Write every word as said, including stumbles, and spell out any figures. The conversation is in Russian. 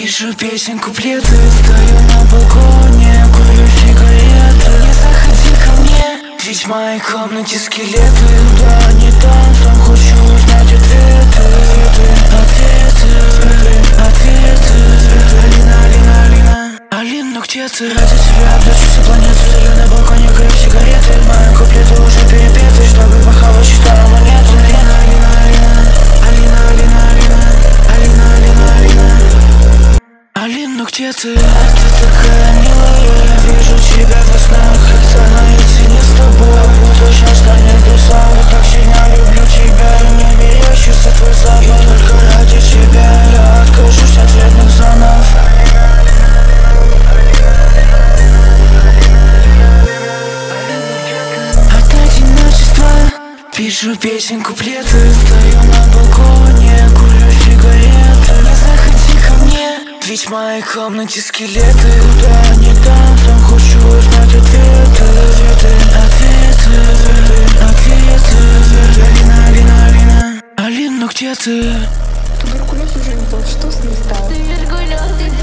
Пишу песен, куплеты, стою на балконе, курю сигареты. Не заходи ко мне, ведь в моей комнате скелеты. Да, не там, сам хочу узнать ответы. Ответы, ответы. Алина, Алина, Алина, Алина, ну где ты? Ради тебя облечу всю планету. Стою на балконе, курю сигареты. Мои куплеты уже перепеты, чтобы похавать чистую монету. Алина, Алина, Алина, Алина, Алина, Алина, Алина, Алина, Алина. Алин, ну где ты? А ты такая милая. Я вижу тебя во снах, как-то наедине с тобой. Точно станет душа. Я так сильно люблю тебя, и мне мерещится твой запах. И только ради тебя я откажусь от вредных зонов. От одиночества пишу песен, куплеты. Стою на балконе, курю сигареты. Не заходи ко мне, ведь в моей комнате скелеты. Куда не дам, сам хочу узнать ответы. Ответы, ответы. Алина, Алина, Алина, Алина, ну где ты? Туберкулез уже не тот, что с ним стало? Туберкулез.